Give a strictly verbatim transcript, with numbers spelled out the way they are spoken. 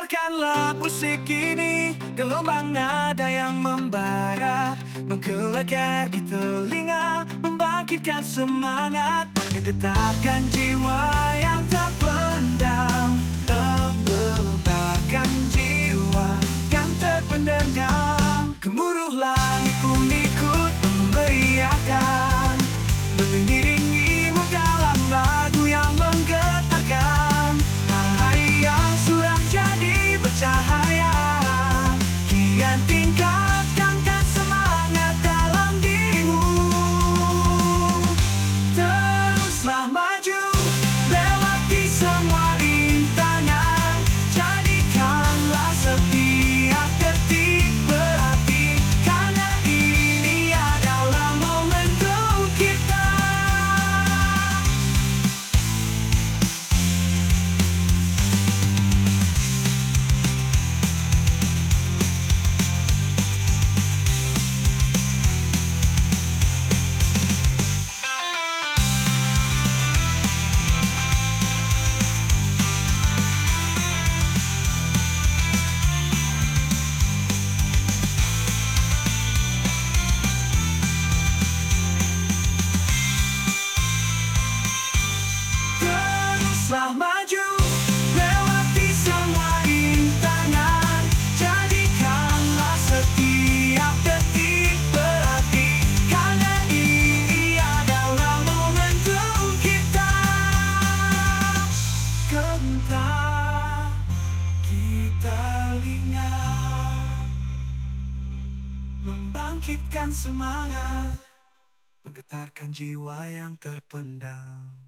Dengarkanlah musik ini, gelombang nada yang membara, menggelegar di telinga, membangkitkan semangat, menggetarkan jiwa yang terpendam, membebaskan jiwa yang terpendam. Gemuruh langit pun ikut memberiakan, mengiringimu dalam lagu yang menggetarkan. Hari yang sudah jadi bercahaya, kian tingkatkan semangat dalam dirimu. Teruslah maju, lewati semua rintangan, jadikanlah setiap detik berarti, karena ini adalah momentum kita. Teruslah maju, lewati semua rintangan, jadikanlah setiap detik berarti, karena ini adalah momentum kita. Gemetar di telinga, membangkitkan semangat, menggetarkan jiwa yang terpendam.